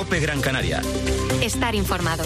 COPE Gran Canaria. Estar informado.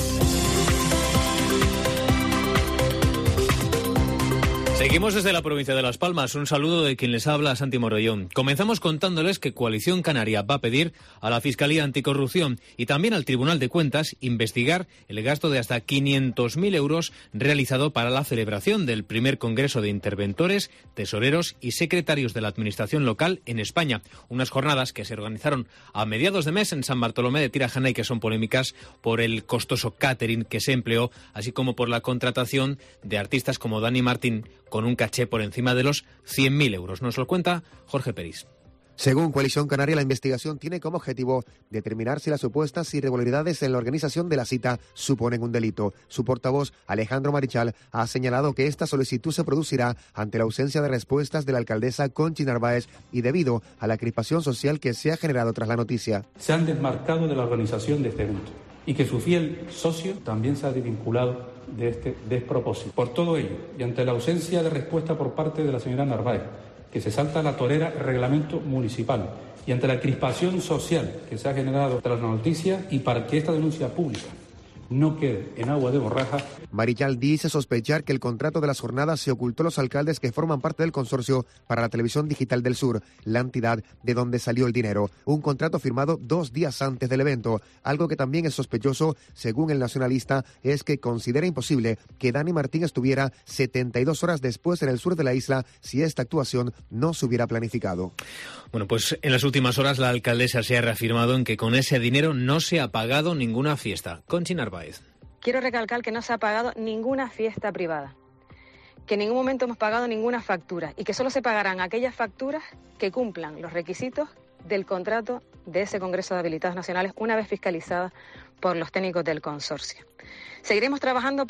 Seguimos desde la provincia de Las Palmas. Un saludo de quien les habla, Santi Morollón. Comenzamos contándoles que Coalición Canaria va a pedir a la Fiscalía Anticorrupción y también al Tribunal de Cuentas investigar el gasto de hasta 500.000 euros realizado para la celebración del primer Congreso de Interventores, Tesoreros y Secretarios de la Administración Local en España. Unas jornadas que se organizaron a mediados de mes en San Bartolomé de Tirajana y que son polémicas por el costoso catering que se empleó, así como por la contratación de artistas como Dani Martín, con un caché por encima de los 100.000 euros. Nos lo cuenta Jorge Peris. Según Coalición Canaria, la investigación tiene como objetivo determinar si las supuestas irregularidades en la organización de la cita suponen un delito. Su portavoz, Alejandro Marichal, ha señalado que esta solicitud se producirá ante la ausencia de respuestas de la alcaldesa Conchi Narváez y debido a la crispación social que se ha generado tras la noticia. Se han desmarcado de la organización de este evento y que su fiel socio también se ha desvinculado de este despropósito. Por todo ello, y ante la ausencia de respuesta por parte de la señora Narváez, que se salta a la torera el reglamento municipal, y ante la crispación social que se ha generado tras la noticia, y para que esta denuncia pública no quede en agua de borraja. Marichal dice sospechar que el contrato de las jornadas se ocultó a los alcaldes que forman parte del consorcio para la televisión digital del sur, la entidad de donde salió el dinero. Un contrato firmado 2 días antes del evento. Algo que también es sospechoso, según el nacionalista, es que considera imposible que Dani Martín estuviera 72 horas después en el sur de la isla si esta actuación no se hubiera planificado. Bueno, pues en las últimas horas la alcaldesa se ha reafirmado en que con ese dinero no se ha pagado ninguna fiesta. Conchi Narváez. Quiero recalcar que no se ha pagado ninguna fiesta privada, que en ningún momento hemos pagado ninguna factura y que solo se pagarán aquellas facturas que cumplan los requisitos del contrato de ese Congreso de Habilitados Nacionales una vez fiscalizadas por los técnicos del consorcio. Seguiremos trabajando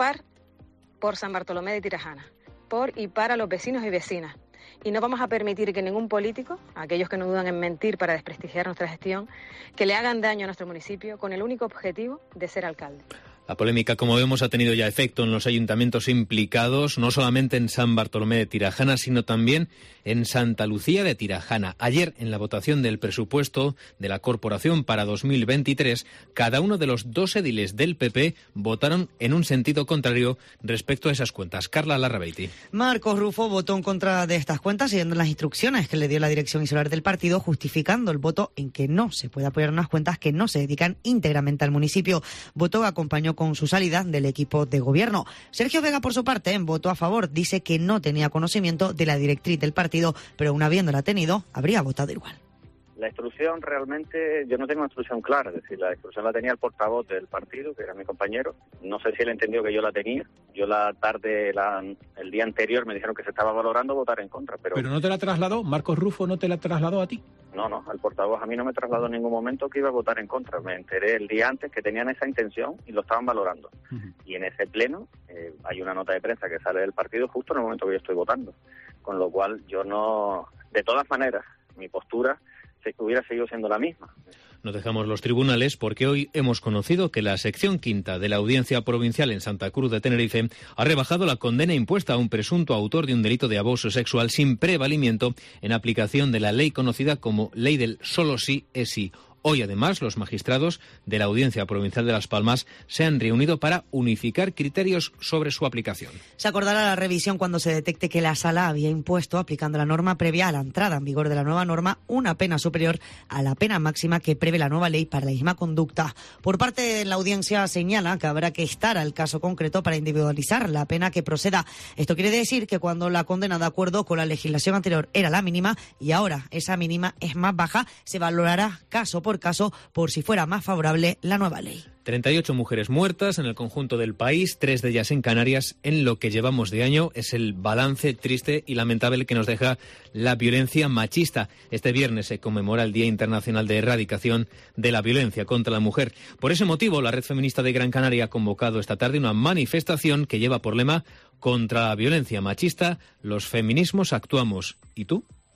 por San Bartolomé de Tirajana, por y para los vecinos y vecinas. Y no vamos a permitir que ningún político, aquellos que no dudan en mentir para desprestigiar nuestra gestión, que le hagan daño a nuestro municipio con el único objetivo de ser alcalde. La polémica, como vemos, ha tenido ya efecto en los ayuntamientos implicados, no solamente en San Bartolomé de Tirajana, sino también en Santa Lucía de Tirajana. Ayer, en la votación del presupuesto de la corporación para 2023, cada uno de los 2 ediles del PP votaron en un sentido contrario respecto a esas cuentas. Carla Larrabeiti. Marcos Rufo votó en contra de estas cuentas siguiendo las instrucciones que le dio la dirección insular del partido, justificando el voto en que no se puede apoyar unas cuentas que no se dedican íntegramente al municipio. Voto acompañó con su salida del equipo de gobierno. Sergio Vega, por su parte, votó a favor. Dice que no tenía conocimiento de la directriz del partido, pero aun habiéndola tenido, habría votado igual. La instrucción realmente, yo no tengo una instrucción clara, es decir, la instrucción la tenía el portavoz del partido, que era mi compañero. No sé si él entendió que yo la tenía. Yo la tarde, el día anterior me dijeron que se estaba valorando votar en contra. Pero no te la trasladó, Marcos Rufo no te la trasladó a ti. No, el portavoz a mí no me trasladó en ningún momento que iba a votar en contra. Me enteré el día antes que tenían esa intención y lo estaban valorando. Y en ese pleno hay una nota de prensa que sale del partido justo en el momento que yo estoy votando. Con lo cual yo no, de todas maneras, mi postura hubiera seguido siendo la misma. Nos dejamos los tribunales porque hoy hemos conocido que la sección quinta de la Audiencia Provincial en Santa Cruz de Tenerife ha rebajado la condena impuesta a un presunto autor de un delito de abuso sexual sin prevalimiento en aplicación de la ley conocida como Ley del Solo sí es sí. Hoy, además, los magistrados de la Audiencia Provincial de Las Palmas se han reunido para unificar criterios sobre su aplicación. Se acordará la revisión cuando se detecte que la Sala había impuesto, aplicando la norma previa a la entrada en vigor de la nueva norma, una pena superior a la pena máxima que prevé la nueva ley para la misma conducta. Por parte de la Audiencia señala que habrá que estar al caso concreto para individualizar la pena que proceda. Esto quiere decir que cuando la condena de acuerdo con la legislación anterior era la mínima y ahora esa mínima es más baja, se valorará caso por caso por si fuera más favorable la nueva ley. 38 mujeres muertas en el conjunto del país, 3 de ellas en Canarias, en lo que llevamos de año. Es el balance triste y lamentable que nos deja la violencia machista. Este viernes se conmemora el Día Internacional de Erradicación de la Violencia contra la Mujer. Por ese motivo, la Red Feminista de Gran Canaria ha convocado esta tarde una manifestación que lleva por lema: contra la violencia machista, los feminismos actuamos. ¿Y tú?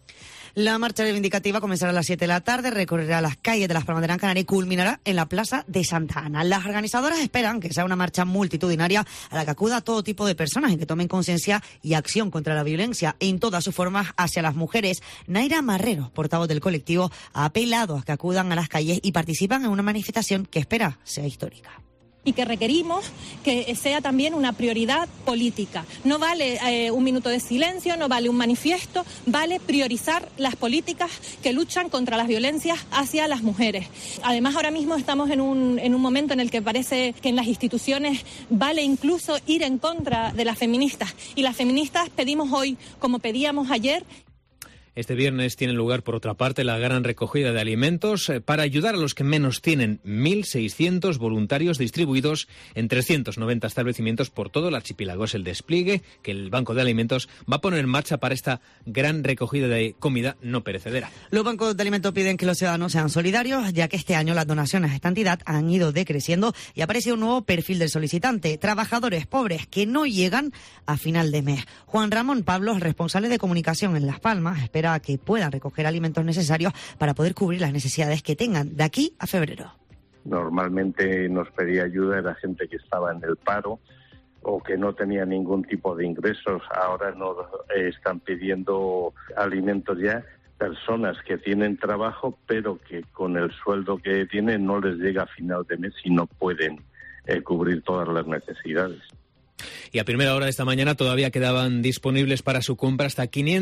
La marcha reivindicativa comenzará a las 7 de la tarde, recorrerá las calles de Las Palmas de Gran Canaria y culminará en la Plaza de Santa Ana. Las organizadoras esperan que sea una marcha multitudinaria a la que acuda todo tipo de personas y que tomen conciencia y acción contra la violencia en todas sus formas hacia las mujeres. Naira Marrero, portavoz del colectivo, ha apelado a que acudan a las calles y participan en una manifestación que espera sea histórica. Y que requerimos que sea también una prioridad política. No vale un minuto de silencio, no vale un manifiesto, vale priorizar las políticas que luchan contra las violencias hacia las mujeres. Además, ahora mismo estamos en un momento en el que parece que en las instituciones vale incluso ir en contra de las feministas. Y las feministas pedimos hoy, como pedíamos ayer. Este viernes tiene lugar, por otra parte, la gran recogida de alimentos para ayudar a los que menos tienen. 1.600 voluntarios distribuidos en 390 establecimientos por todo el archipiélago. Es el despliegue que el Banco de Alimentos va a poner en marcha para esta gran recogida de comida no perecedera. Los bancos de alimentos piden que los ciudadanos sean solidarios, ya que este año las donaciones a esta entidad han ido decreciendo y ha aparecido un nuevo perfil del solicitante: trabajadores pobres que no llegan a final de mes. Juan Ramón Pablos, responsable de comunicación en Las Palmas, espera que puedan recoger alimentos necesarios para poder cubrir las necesidades que tengan de aquí a febrero. Normalmente nos pedía ayuda la gente que estaba en el paro o que no tenía ningún tipo de ingresos. Ahora nos están pidiendo alimentos ya personas que tienen trabajo, pero que con el sueldo que tienen no les llega a final de mes y no pueden cubrir todas las necesidades. Y a primera hora de esta mañana todavía quedaban disponibles para su compra hasta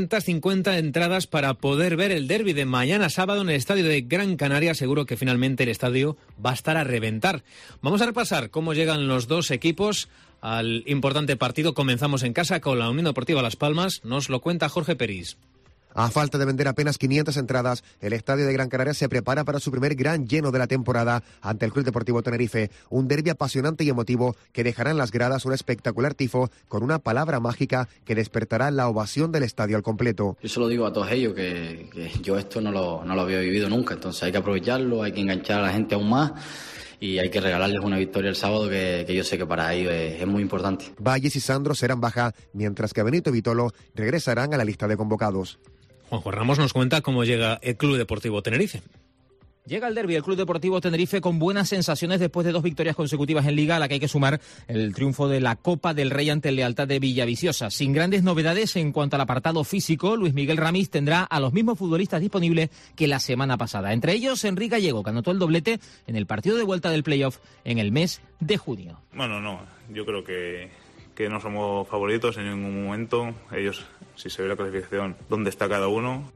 550 entradas para poder ver el derbi de mañana sábado en el estadio de Gran Canaria. Seguro que finalmente el estadio va a estar a reventar. Vamos a repasar cómo llegan los dos equipos al importante partido. Comenzamos en casa con la Unión Deportiva Las Palmas. Nos lo cuenta Jorge Peris. A falta de vender apenas 500 entradas, el estadio de Gran Canaria se prepara para su primer gran lleno de la temporada ante el Club Deportivo Tenerife. Un derbi apasionante y emotivo que dejará en las gradas un espectacular tifo con una palabra mágica que despertará la ovación del estadio al completo. Yo se lo digo a todos ellos que yo esto no lo había vivido nunca, entonces hay que aprovecharlo, hay que enganchar a la gente aún más. Y hay que regalarles una victoria el sábado que yo sé que para ellos es muy importante. Valles y Sandro serán baja, mientras que Benito y Vitolo regresarán a la lista de convocados. Juanjo Ramos nos cuenta cómo llega el Club Deportivo Tenerife. Llega el derbi del Club Deportivo Tenerife con buenas sensaciones después de 2 victorias consecutivas en Liga, a la que hay que sumar el triunfo de la Copa del Rey ante el Lealtad de Villaviciosa. Sin grandes novedades en cuanto al apartado físico, Luis Miguel Ramírez tendrá a los mismos futbolistas disponibles que la semana pasada. Entre ellos, Enrique Gallego, que anotó el doblete en el partido de vuelta del playoff en el mes de junio. Bueno, no, yo creo que no somos favoritos en ningún momento. Ellos, si se ve la clasificación, dónde está cada uno.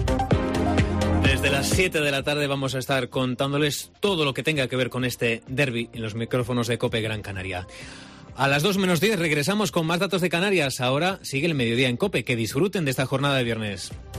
Desde las 7 de la tarde vamos a estar contándoles todo lo que tenga que ver con este derbi en los micrófonos de COPE Gran Canaria. A las 2 menos 10 regresamos con más datos de Canarias. Ahora sigue el mediodía en COPE. Que disfruten de esta jornada de viernes.